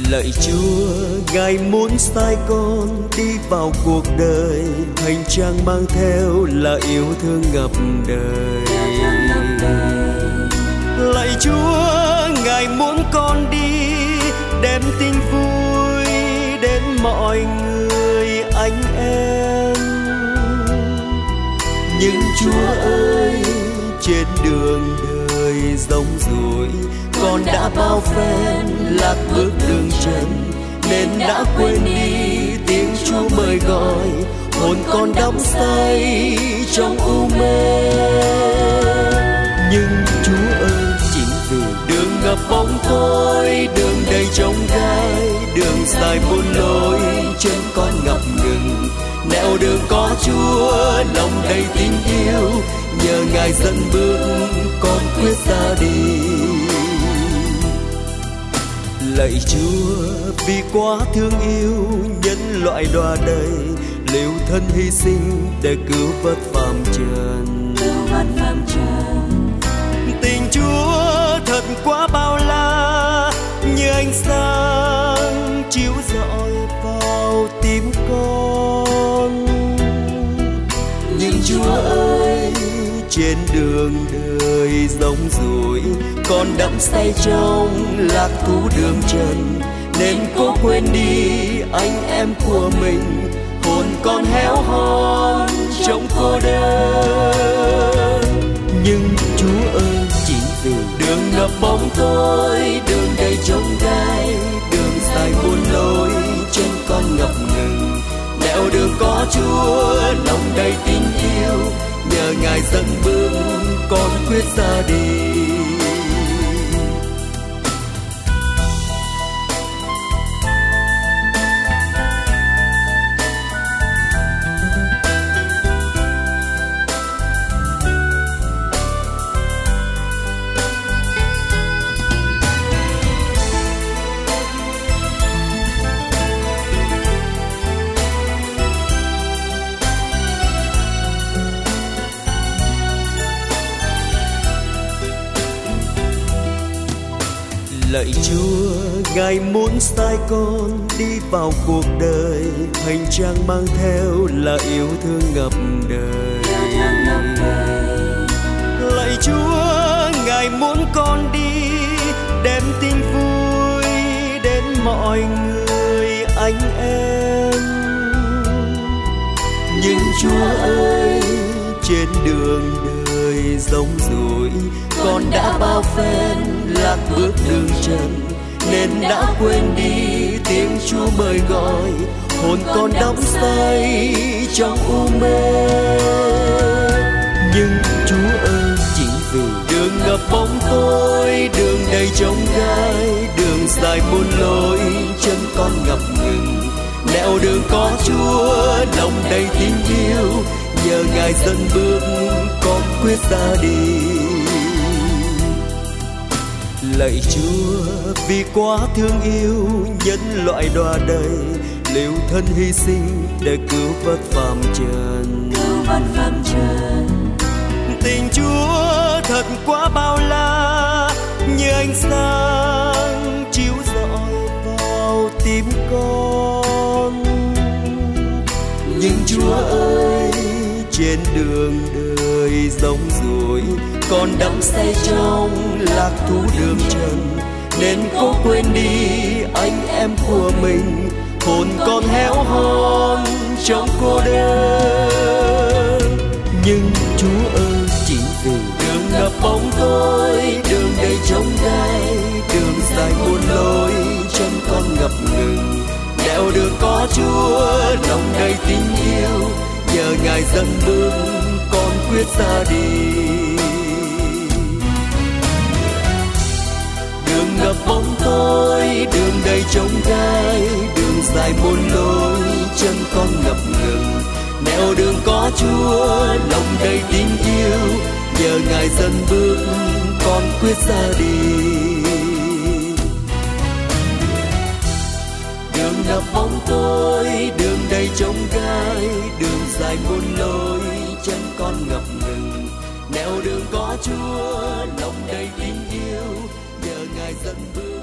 Lạy Chúa, Ngài muốn sai con đi vào cuộc đời, hành trang mang theo là yêu thương ngập đời. Lạy Chúa, Ngài muốn con đi đem tin vui đến mọi người anh em. Nhưng Chúa ơi, trên đường đời rong ruổi, con đã bao phen lạc bước đường trần, nên đã quên đi tiếng Chúa mời gọi, hồn con đắm say trong u mê. Nhưng Chúa ơi, chính vì đường ngập bóng tối, đường đầy chông gai, đường dài muôn lối, chân con ngập ngừng. Nẻo đường có Chúa, lòng đầy tình yêu, nhờ Ngài dẫn bước, con quyết ra đi. Lạy Chúa, vì quá thương yêu nhân loại đọa đầy, liều thân hy sinh để cứu vớt phàm trần. Tình Chúa thật quá bao la, như ánh sáng chiếu rọi vào tim con. Nhưng Chúa ơi, trên đường đời rong ruổi, con đắm say trong lạc thú đường trần, nên cố quên đi anh em của mình, hồn con héo hon trong cô đơn. Nhưng Chúa ơi, chính vì đường ngập bóng tối, đường đầy chông gai, đường dài muôn lối, chân con ngập ngừng. Nẻo đường có Chúa, lòng đầy tình yêu, nhờ Ngài dẫn bước, con quyết ra đi. Lạy Chúa, Ngài muốn sai con đi vào cuộc đời, hành trang mang theo là yêu thương ngập đời. Lạy Chúa, Ngài muốn con đi đem tin vui đến mọi người anh em. Nhưng Chúa ơi, trên đường đời rong ruổi, con đã bao phen lạc bước đường trần, nên đã quên đi tiếng Chúa mời gọi, hồn con đắm say trong u mê. Nhưng Chúa ơi, chính vì đường ngập bóng tối, đường đầy chông gai, đường dài muôn lối, chân con ngập ngừng. Nẻo đường có Chúa, lòng đầy tình yêu, nhờ Ngài dẫn bước, con quyết ra đi. Lạy Chúa, vì quá thương yêu nhân loại đọa đầy, liều thân hy sinh để cứu vớt phàm trần. Tình Chúa thật quá bao la, như ánh sáng chiếu rọi vào tim con. Nhưng Chúa ơi, trên đường đời rong ruổi, con đắm say trong lạc thú đường trần, nên cố quên đi anh em của mình, hồn con héo hon trong cô đơn. Nhưng Chúa ơi, chính vì đường ngập bóng tối, đường đầy chông gai, đường dài muôn lối, chân con ngập ngừng. Nẻo đường có Chúa, lòng đầy tình yêu, nhờ Ngài dẫn bước, con quyết ra đi. Đường ngập bóng tối, đường đầy chông gai, đường dài muôn lối, chân con ngập ngừng. Nẻo đường có Chúa, lòng đầy tình yêu, nhờ Ngài dẫn bước, con quyết ra đi. Đường ngập bóng tối, đường đầy chông gai, đường dài muôn lối, chân con ngập ngừng. Nẻo đường có Chúa, lòng đầy tình yêu, nhờ Ngài dẫn bước.